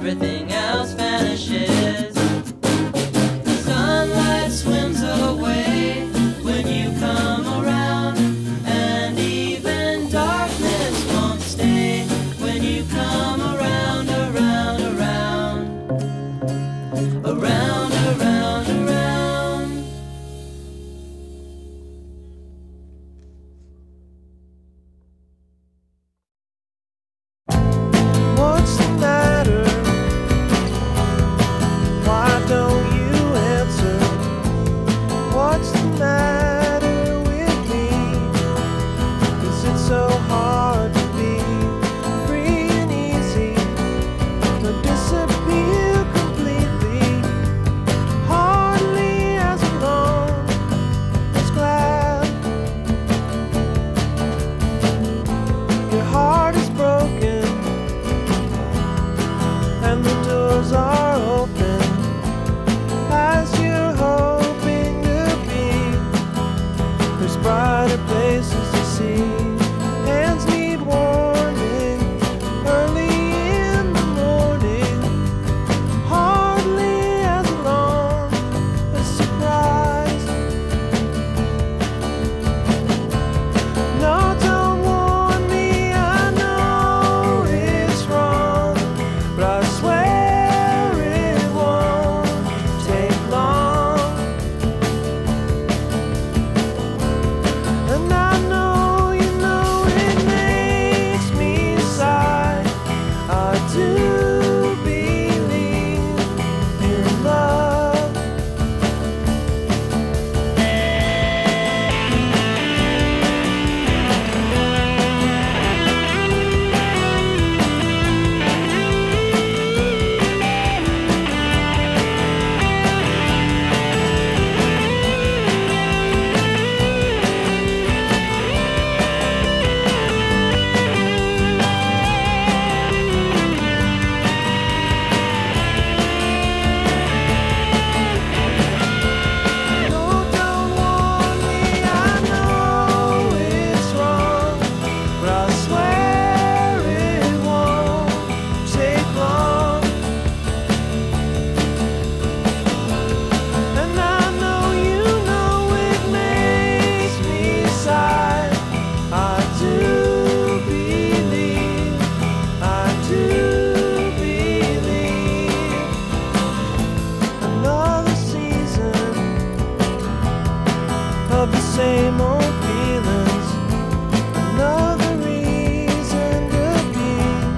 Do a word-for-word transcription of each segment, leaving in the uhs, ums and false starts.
everything else vanishes. Sunlight swims away when you come around, and even darkness won't stay when you come around, around, around, around, around, around. What's the matter? Why don't you answer? What's the matter with me? Is it so hard to be free and easy, to disappear completely? Hardly as long as glad. Your heart is broken and the doors are open as you're hoping to be. There's brighter places to see. Hands need warming early in the morning. Hardly as long as surprise. No, don't warn me, I know it's wrong, but I swear it won't take long. And I know you know it makes me sigh. I do believe in love. No, don't warn me, I know it's wrong, but I swear it won't take long. And I know you know it makes me sigh. I do believe, I do believe. Another season of the same old feelings, another reason to be.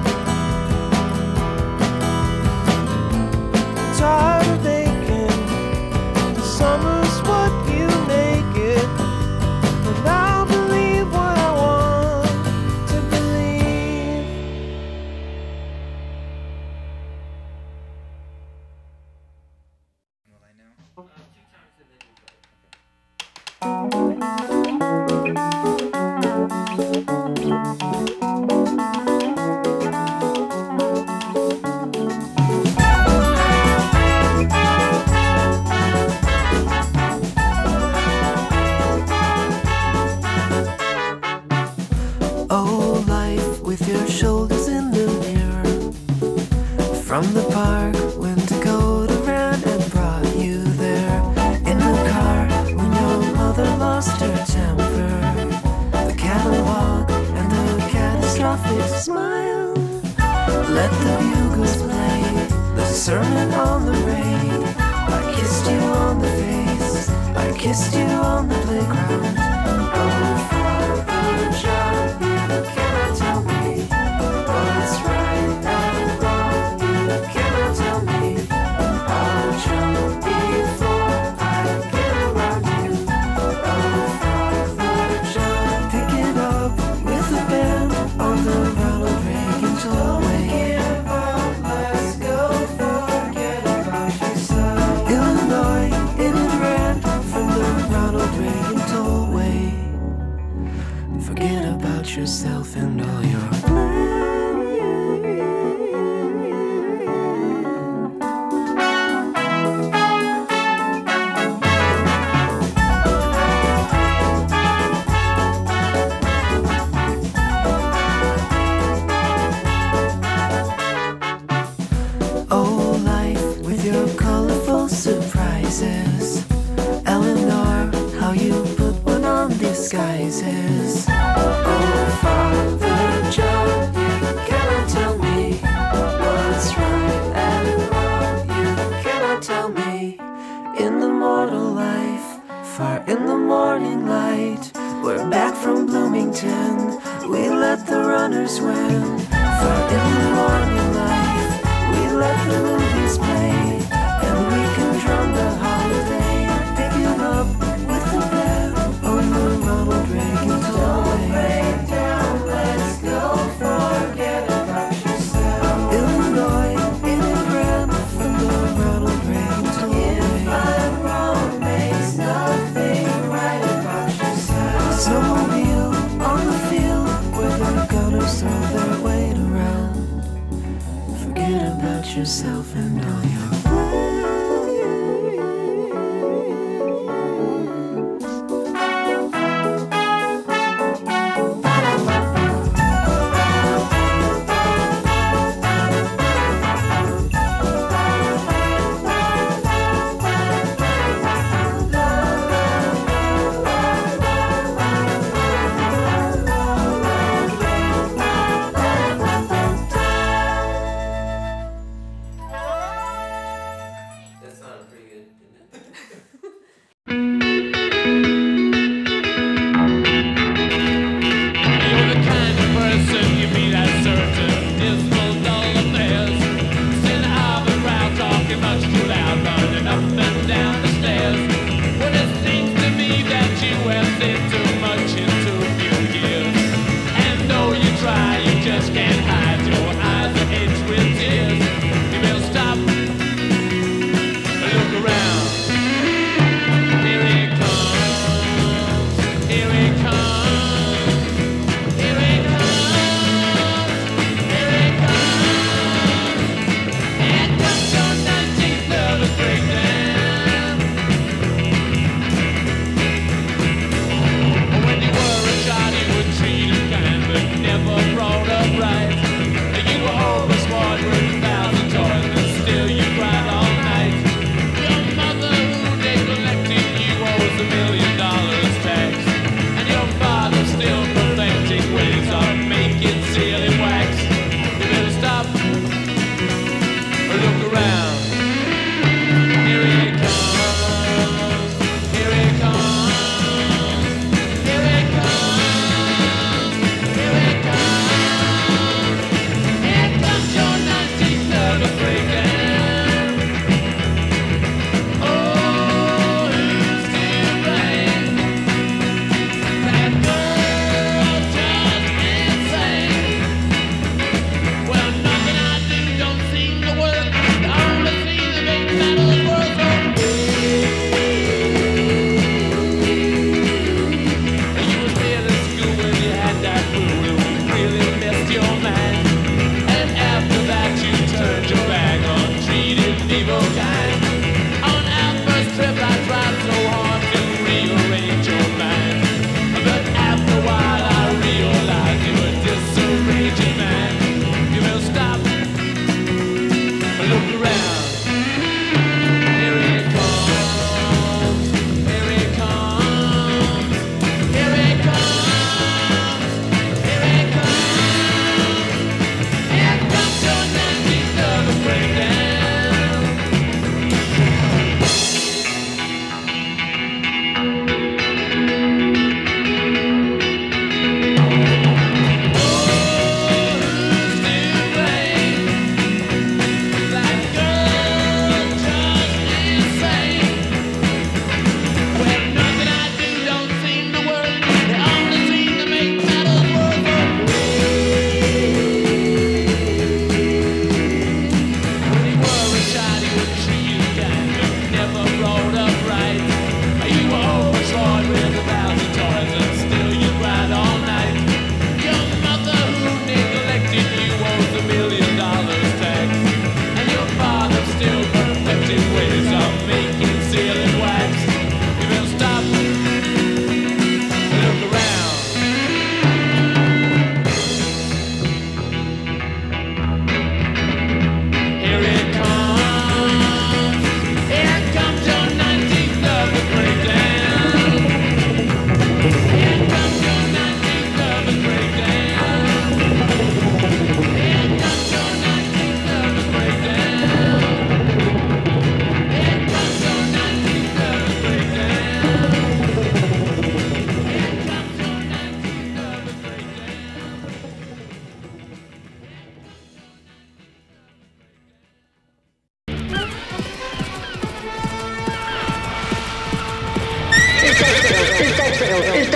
Tired of aching, summer's what you make it, and I'll believe what I want to believe. Will I know? Oh, life with your shoulders in the mirror. From the park when Dakota ran and brought you there. In the car when your mother lost her temper. The catalog and the catastrophic smile. Let the bugles play the sermon on the rain. I kissed you on the face, I kissed you on the playground. Oh, Father John, you cannot tell me what's right and wrong. You cannot tell me I'll jump before I get around you. Oh, Father John, pick it up with a band on the Ronald Reagan tollway. Give up, let's go, forget about yourself. Illinois, it ran from the Ronald Reagan tollway. swam. For in the morning life, we let the movies play, and we can drum the holiday, picking up with the band on the Ronald Reagan Tollway. Break down, let's go, forget about yourself. Illinois, in a gram from the Ronald Reagan Tollway. If I'm wrong, makes nothing right about yourself. Snowmobile on the field where the gunners throw their weight around. Forget about yourself and all your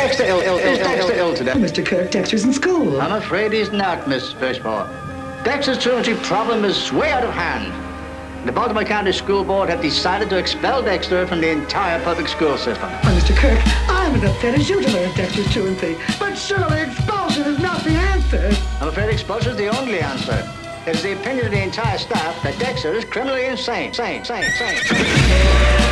Dexter ill? ill, ill, Dexter ill today? Mister Kirk, Dexter's in school. I'm afraid he's not, Miss Fishmore. Dexter's truancy problem is way out of hand. The Baltimore County School Board have decided to expel Dexter from the entire public school system. Well, Mister Kirk, I'm as upset as you to learn Dexter's truancy. But surely expulsion is not the answer. I'm afraid expulsion is the only answer. It is the opinion of the entire staff that Dexter is criminally insane. Sane, sane, sane, sane.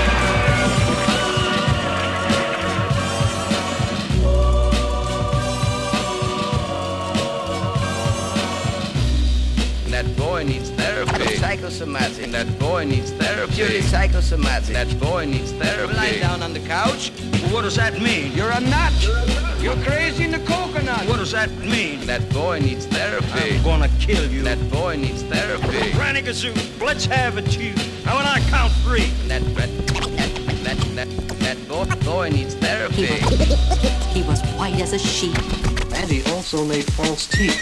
That boy needs therapy. Psychosomatic. That boy needs therapy. Purely psychosomatic. That boy needs therapy. Lying down on the couch. Well, what does that mean? You're a nut. You're crazy in the coconut. What does that mean? That boy needs therapy. I'm gonna kill you. That boy needs therapy. Granny Gazoo, let's have it, you. Now when I count three. That that that that that boy boy needs therapy. He was, he was white as a sheet. And he also made false teeth.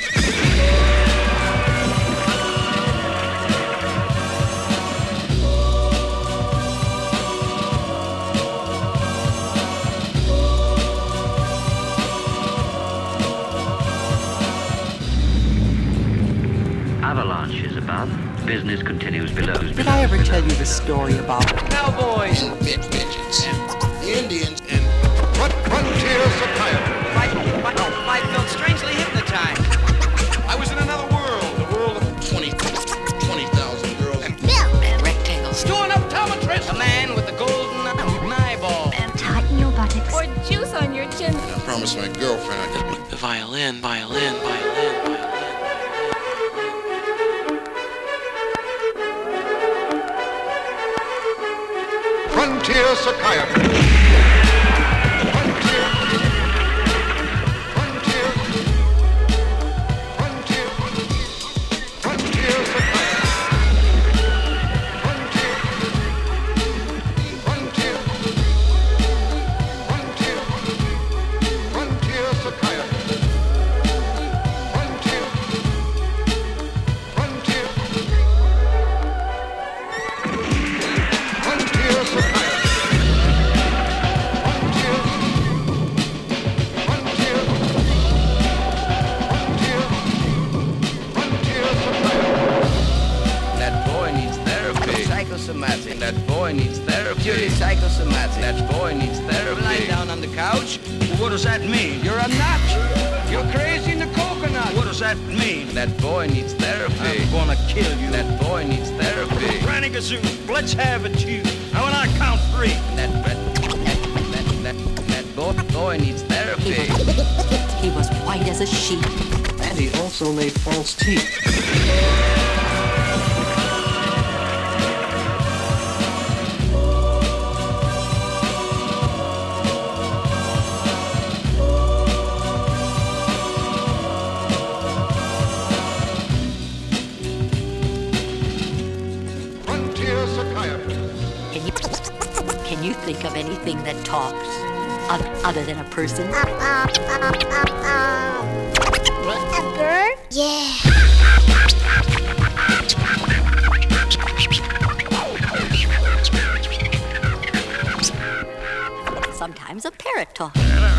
Avalanche is above. Business continues below. Did I ever tell you the story about Cowboys. Midgets. And Indians. And frontier psychiatry. I, I, I felt strangely hypnotized. I was in another world. The world of twenty thousand girls. And Bill and rectangles? Doing optometrist. A man with a golden eyeball. And tighten your buttocks. Or juice on your chin. I promised my girlfriend I'd just... The violin, violin, violin, violin. Frontier psychiatry. Frontier. Frontier. Frontier. Frontier psychiatry. Frontier. Frontier. Frontier. Frontier psychiatry. Frontier. Frontier. Frontier psychiatry. Psychosomatic. That boy needs therapy. Purely psychosomatic. That boy needs therapy. Lying down on the couch. Well, what does that mean? You're a nut. You're crazy in the coconut. What does that mean? That boy needs therapy. I'm gonna kill you. That boy needs therapy. Granny Gazoo, let's have it, you. Now when I count three. That that that that that boy boy needs therapy. He was, he was white as a sheet. And he also made false teeth. Frontier psychiatry. Can you, can you think of anything that talks other, other than a person? A bird? Yeah. Sometimes a parrot talks.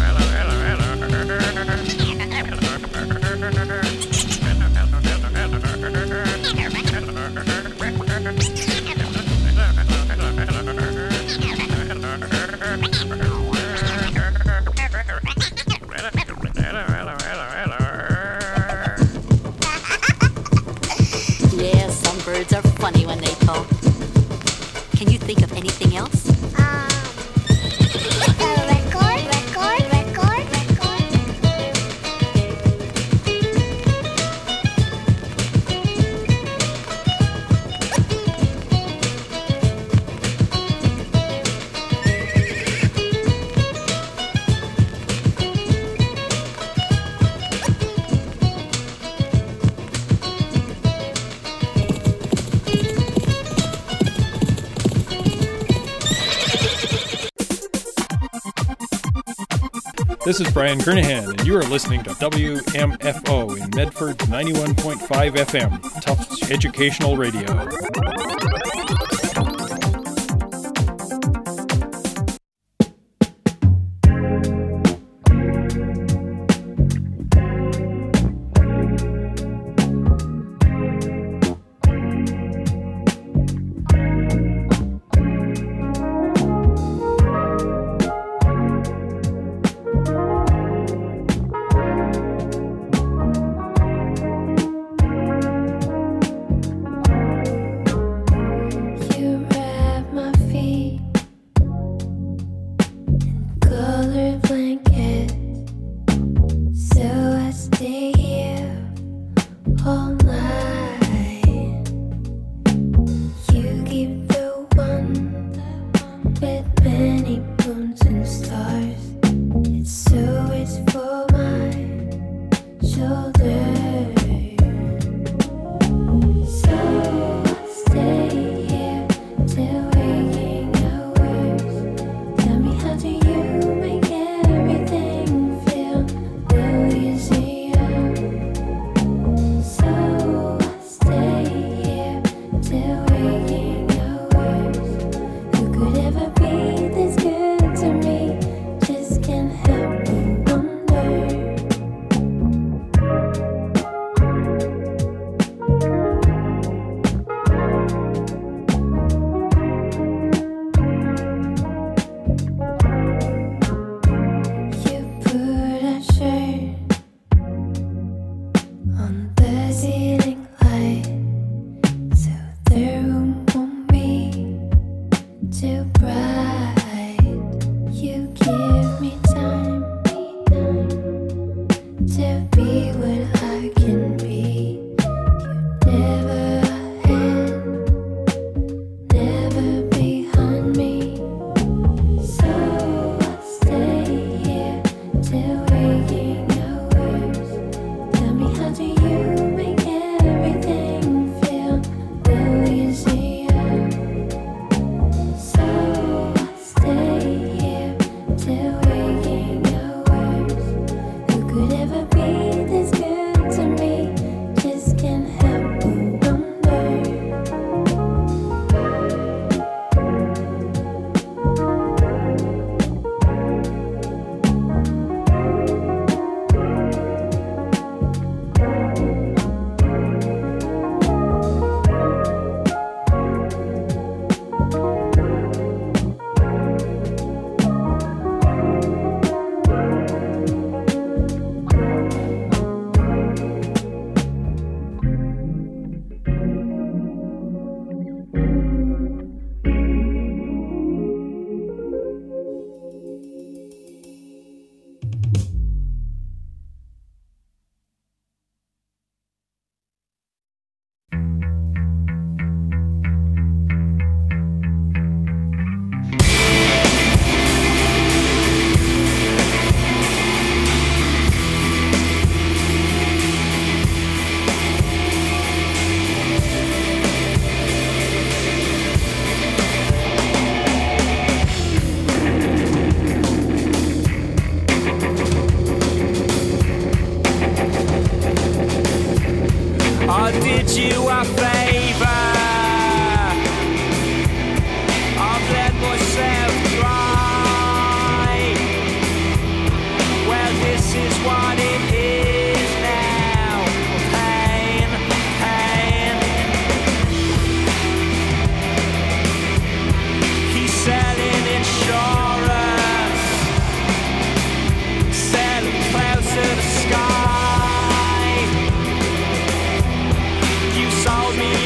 Yeah, some birds are funny when they talk. Can you think of anything else? This is Brian Kernahan, and you are listening to W M F O in Medford ninety-one point five F M, Tufts Educational Radio. favor. I've let myself dry. Well, this is what it is now. Pain, pain. He's selling insurance, selling clouds to the sky. You sold me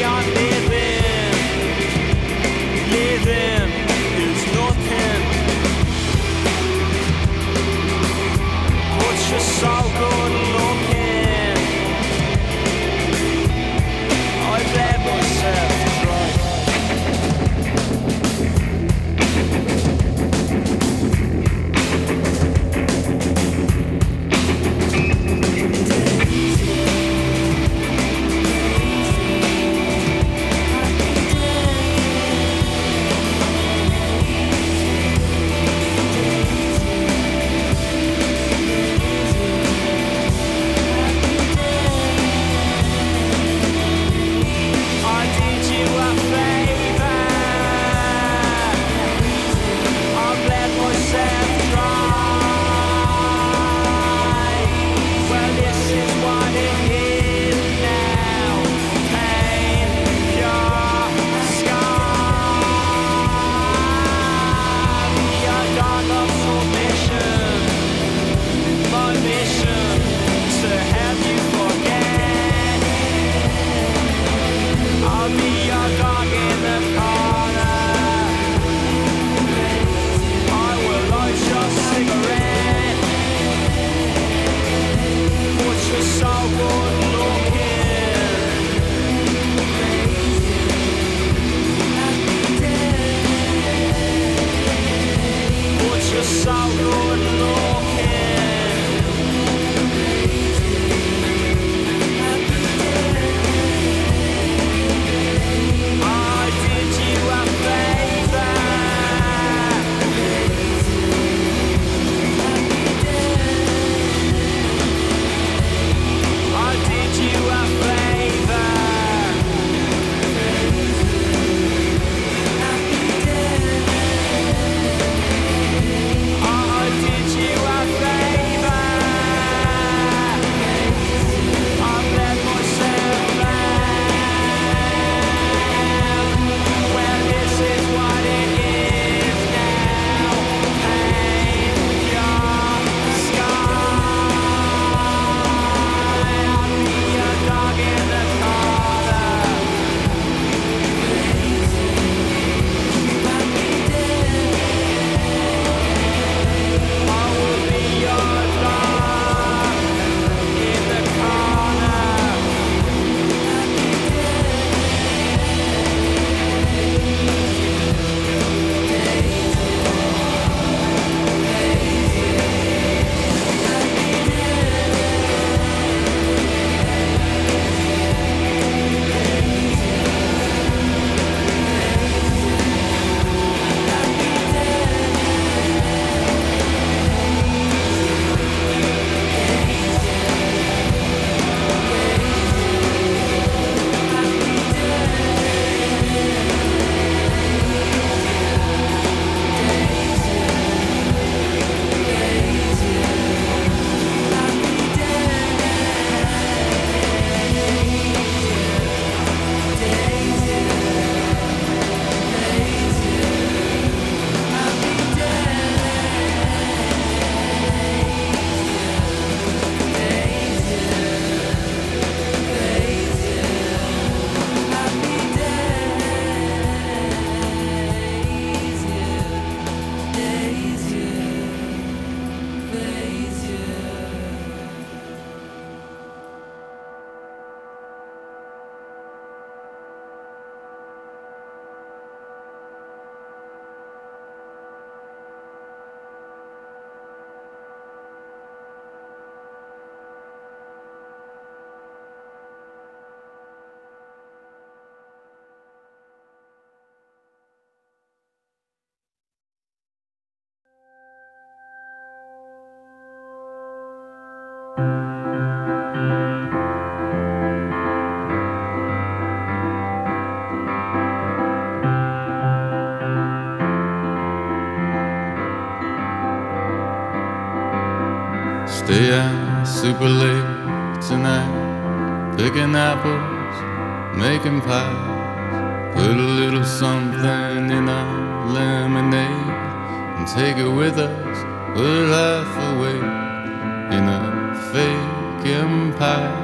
Stay out super late tonight, picking apples, making pies. Put a little something in our lemonade and take it with us. We're half awake in a fake empire.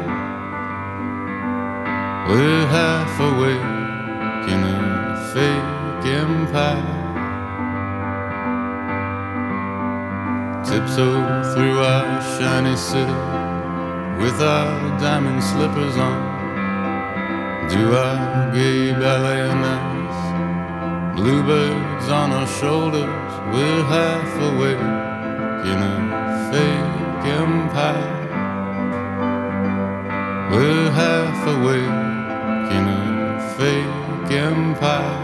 We're half awake in a fake empire. Tiptoe through our shiny city with our diamond slippers on. Do our gay ballet nights, bluebirds on our shoulders. We're half awake in a fake empire. We're half awake in a fake empire.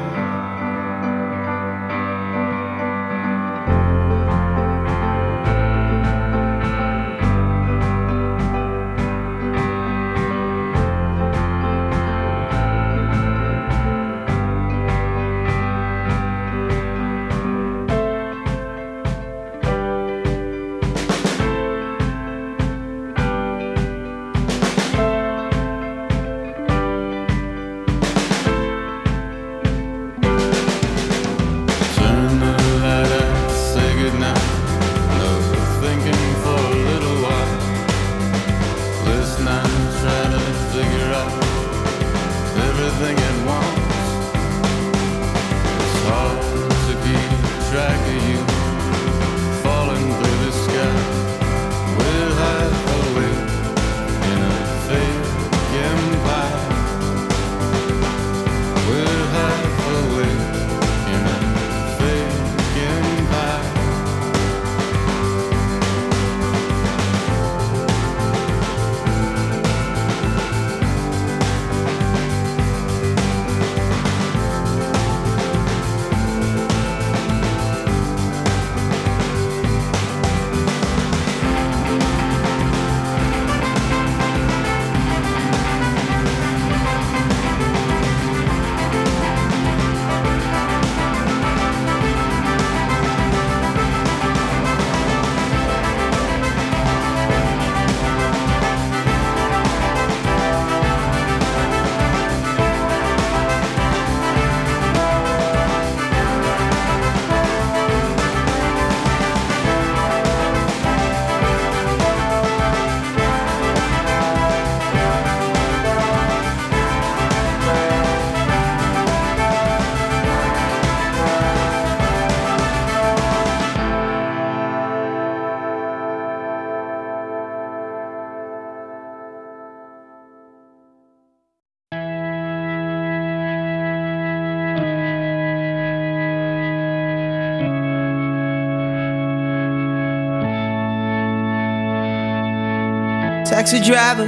Taxi driver,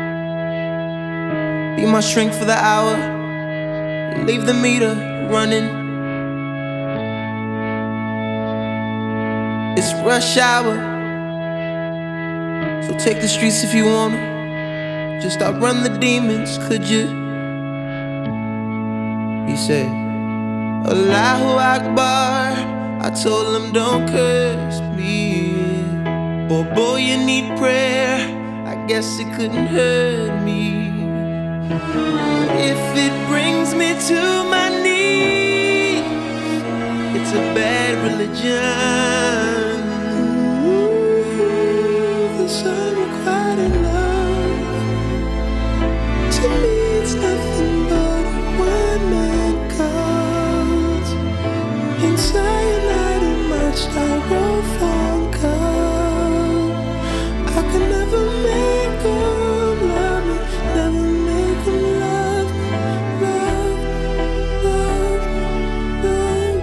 be my shrink for the hour. Leave the meter running. It's rush hour, so take the streets if you wanna. Just outrun the demons, could you? He said, Allahu Akbar. I told him don't curse me. Boy, boy, you need prayer. I guess it couldn't hurt me. If it brings me to my knees, it's a bad religion. Ooh, this unrequited love, to me it's nothing but a one-man cause. In cyanide and my styrofoam cup, I can never make them love me, never make them love me, love, love, love,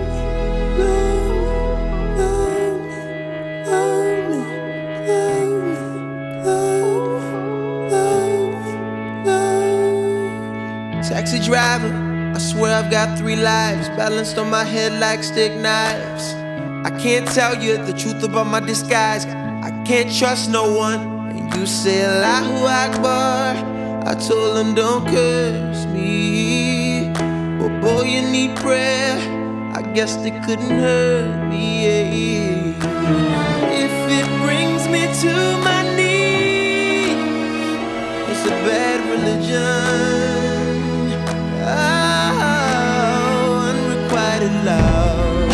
love, love me, love me, love, love, love. Taxi driver, I swear I've got three lives balanced on my head like stick knives. I can't tell you the truth about my disguise. I can't trust no one. And you say Allahu Akbar. I told him don't curse me. But boy, you need prayer. I guess they couldn't hurt me. If it brings me to my knees. It's a bad religion. Oh, unrequited love.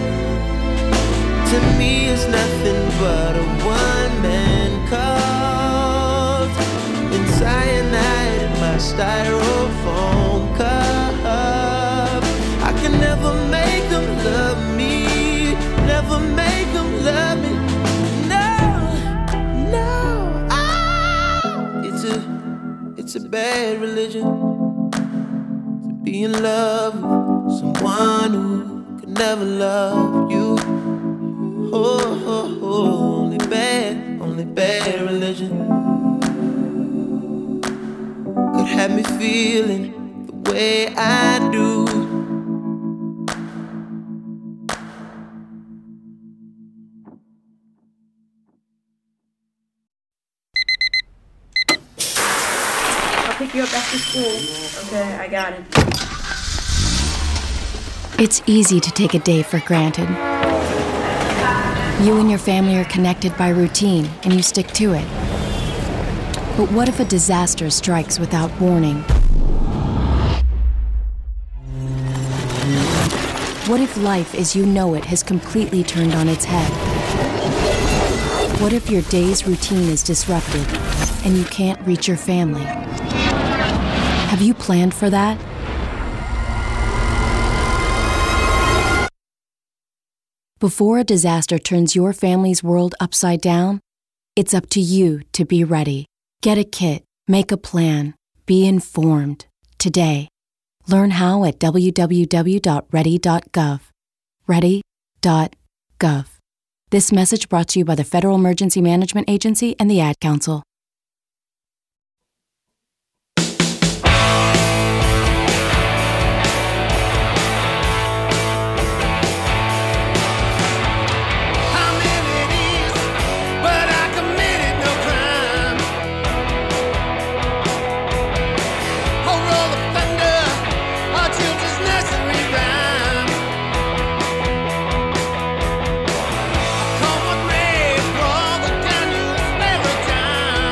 To me, it's nothing but a one-man cult. And cyanide in my styrofoam cup. I can never make them love me. Never make them love me. No, no. Ah, it's a, it's a bad religion to be in love with someone who could never love you. Oh, oh, oh, only bad, only bad religion could have me feeling the way I do. Pick you up after school. Okay, I got it. It's easy to take a day for granted. You and your family are connected by routine, and you stick to it. But what if a disaster strikes without warning? What if life as you know it has completely turned on its head? What if your day's routine is disrupted, and you can't reach your family? Have you planned for that? Before a disaster turns your family's world upside down, it's up to you to be ready. Get a kit, make a plan, be informed. Today. Learn how at w w w dot ready dot gov. ready dot gov. This message brought to you by the Federal Emergency Management Agency and the Ad Council. Come on, rain, brother, can you smell it?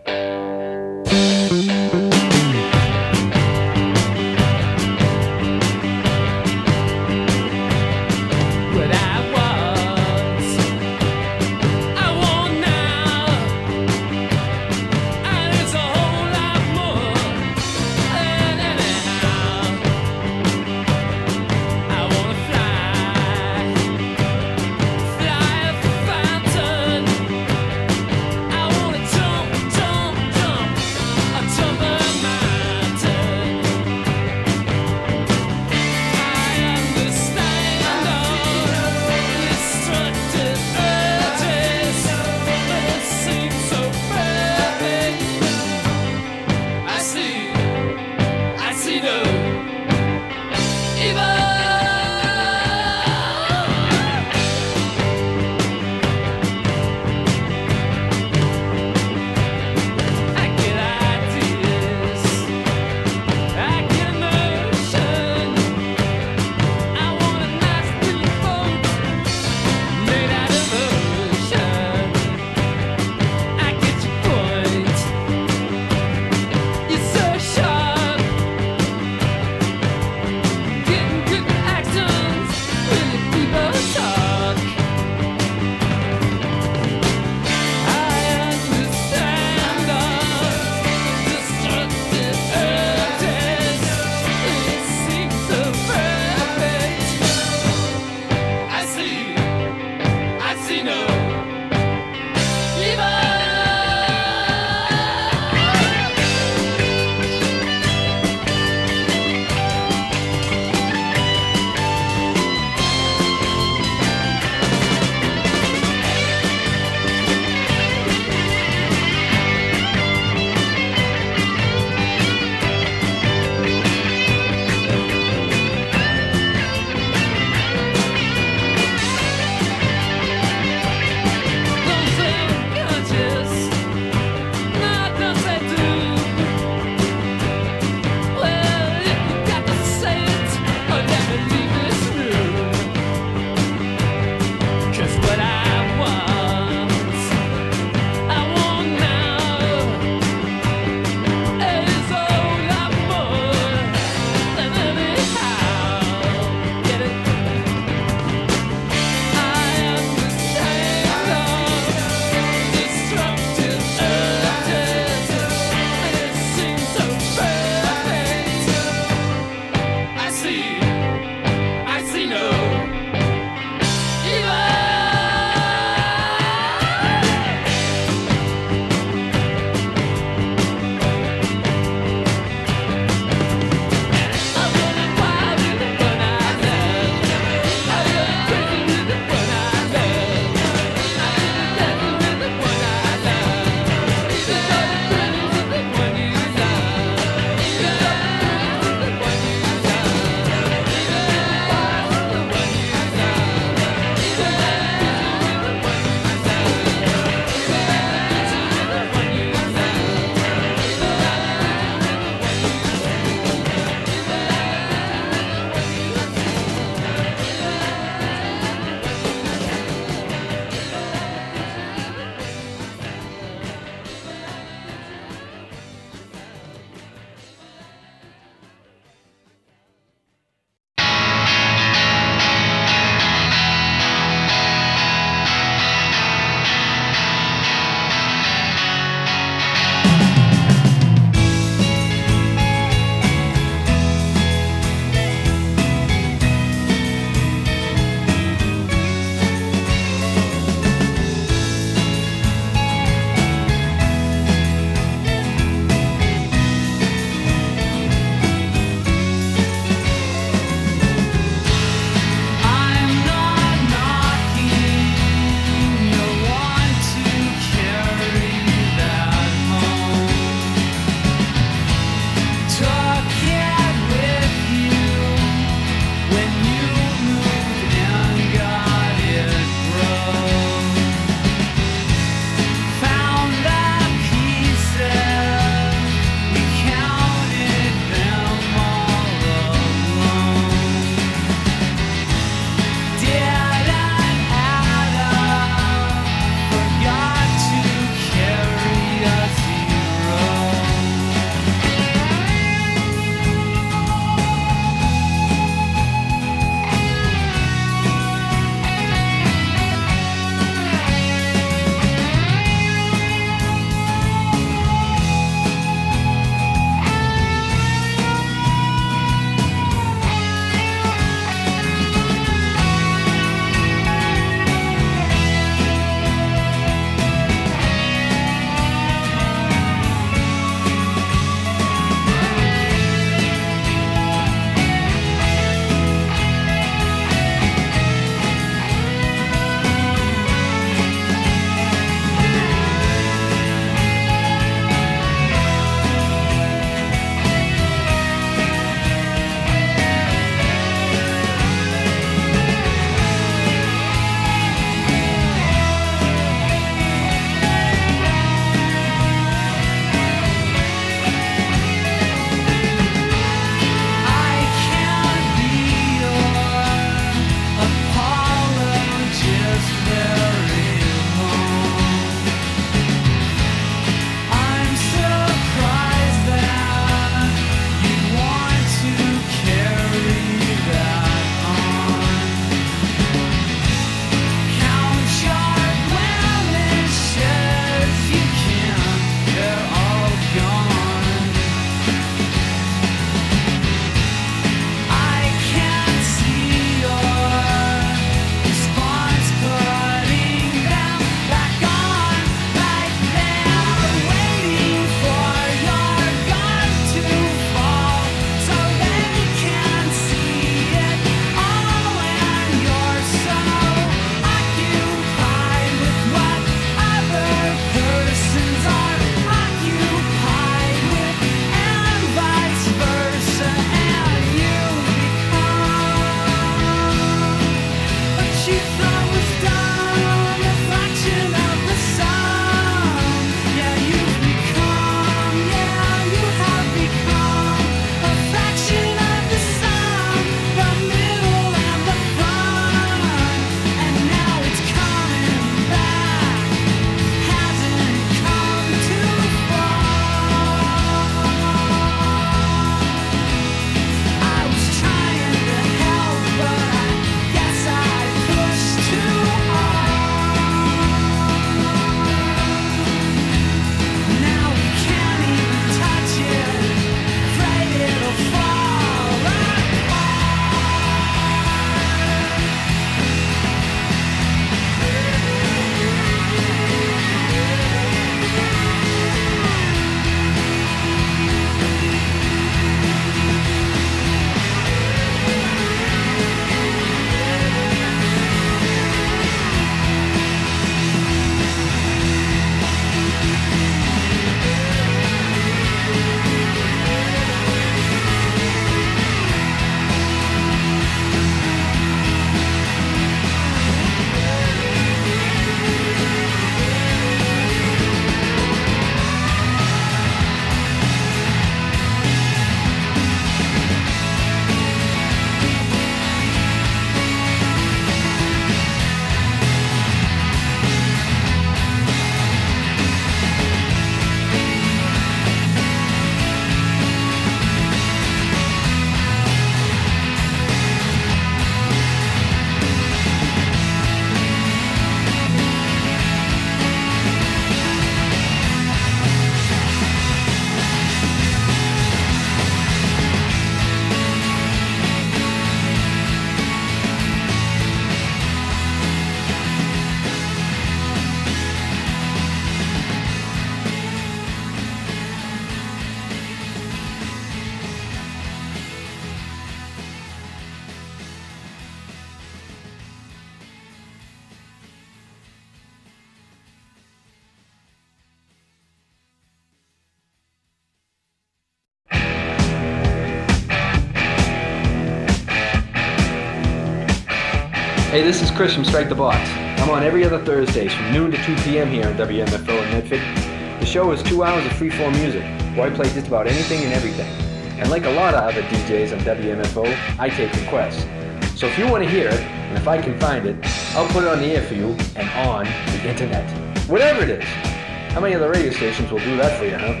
Hey, this is Chris from Strike the Box. I'm on every other Thursdays from noon to two p.m. here on W M F O in Medford. The show is two hours of free-form music, where I play just about anything and everything. And like a lot of other D Js on W M F O, I take requests. So if you want to hear it, and if I can find it, I'll put it on the air for you and on the internet. Whatever it is. How many other radio stations will do that for you, huh?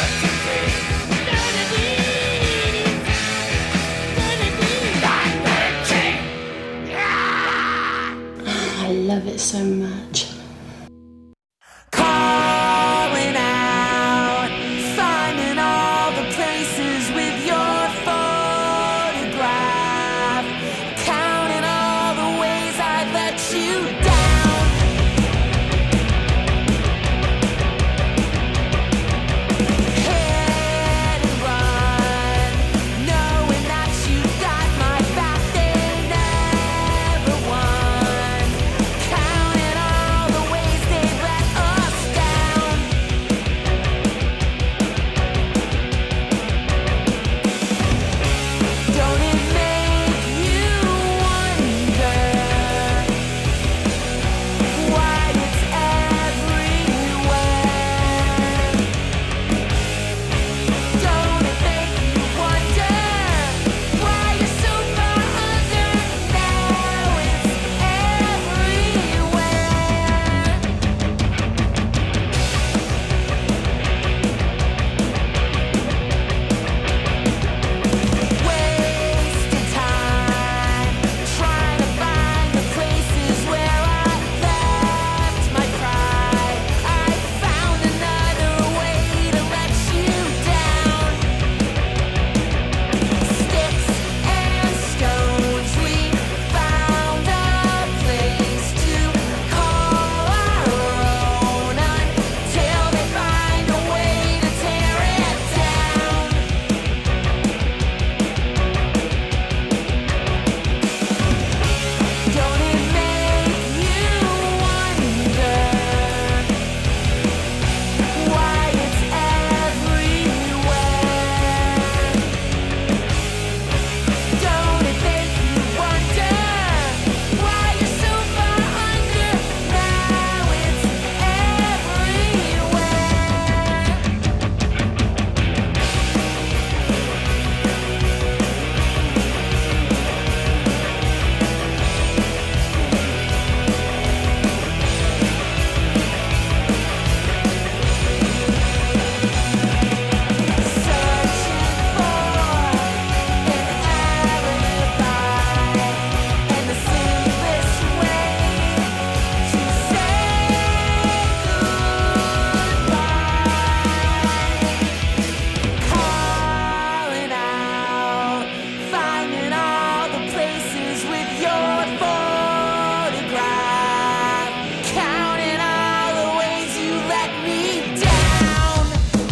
I love it so much. Calling out, finding all the places with your photograph, counting all the ways I let you down. Hit and run, knowing that you got my back, they never won. Counting all the ways they let us down. Don't it make you wonder why it's everywhere? Don't it make you wonder why you're so far under? Now it's everywhere. Wasted time trying to find the places where I left my pride. I found another way to let you down. Sticks and stones, we found a place to call our own until they find a way to tear it down. Don't it make you wonder why it's everywhere? Don't it make you wonder why you're so far under? Now it's everywhere. Searching for an alibi and the simplest way to say goodbye. Calling out, finding all the places with your photograph, counting all the ways you let me down.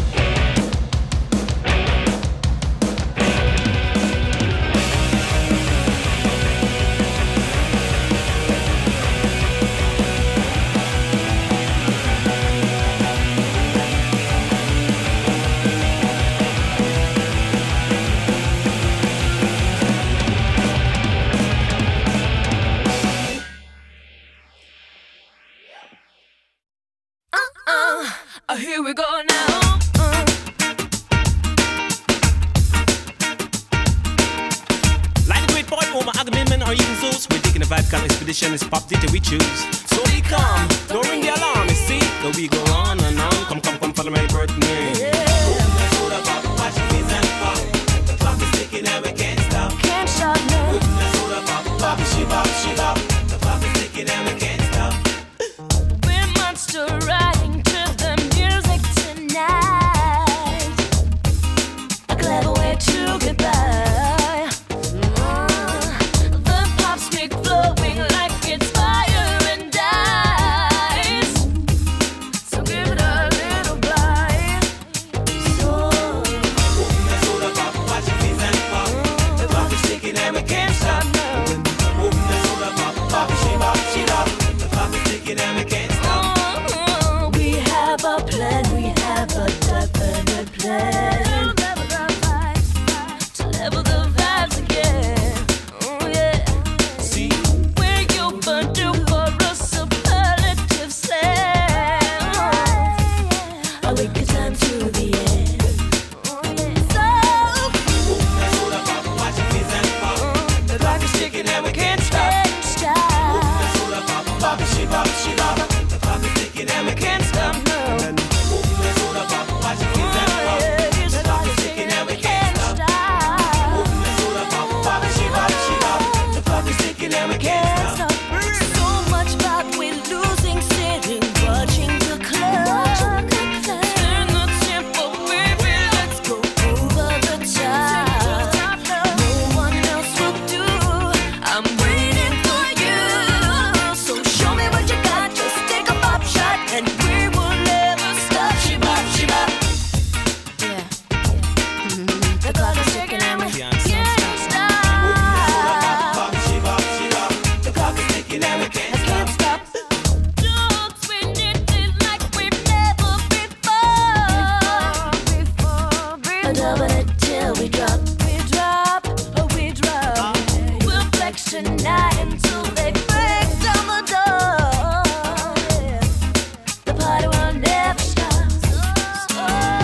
Uh-uh, here we go now. Uh. Like the great boy Omar Agamemnon or even Zeus, we're taking a vibe kind of expedition. It's pop D J we choose. So we come, don't ring the alarm. You see, though we go on and on. Come, come, come, follow my birthday. Yeah. The clock is ticking and we can't stop. Can't stop now. Bop, she bop, she bop. The clock is ticking and we can't stop. We're monster riding to the music tonight. A clever way to get by. Uh, the pop stick flowing like it's fire and ice. So give it a little bite. So Watch your face and pop. The clock is ticking and we can't stop. Moving the soda pop, pop, she bop, she bop. The clock is ticking and we can't stop. uh, we have a plan, we have a definite plan. To level the vibes again. Oh yeah. See, Where you'll till we drop. We drop, oh we drop. We'll flex tonight until they break down the door. Yeah. The party will never stop. Oh.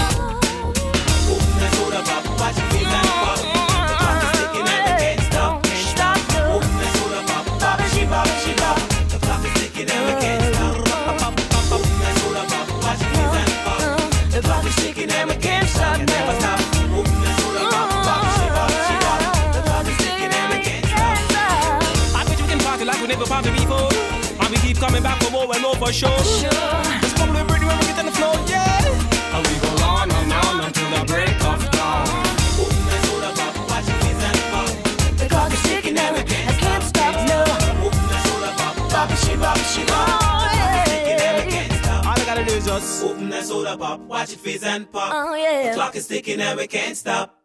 Let's hold up, up, watch it feel like pop. The clock is ticking and we can't stop, can't stop. Let's hold up, up, pop, she pop, she pop. The clock is ticking and we can't stop. Up, up, up, up. Let's hold up, up, watch it feel like pop. The clock is ticking and we can't stop, never stop. Let's hold up, up, pop, she pop, she pop. The clock is ticking and we can't stop. I bet you can party like we never party before. And we keep coming back for more and more for sure. It's probably pretty when we get on the floor, yeah. And we go on and on until the break of dawn. Let's hold up, up, watch it feel like pop. The clock is ticking and I can't stop, no. Let's hold up, up, pop, she pop, she pop. All I gotta do is just open that soda pop, watch it fizz and pop. Oh, yeah. The clock is ticking and we can't stop.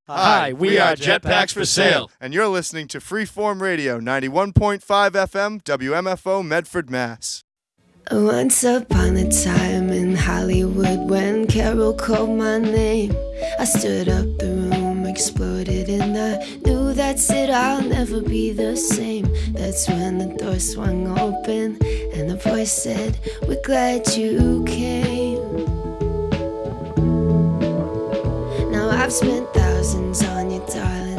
Hi, we are Jetpacks for Sale. And you're listening to Freeform Radio, ninety-one point five F M, W M F O, Medford, Mass. Once upon a time in Hollywood, when Carol called my name, I stood up, the room exploded, and I knew that's it, I'll never be the same. That's when the door swung open, and the voice said, we're glad you came. Now I've spent thousands on you, darling,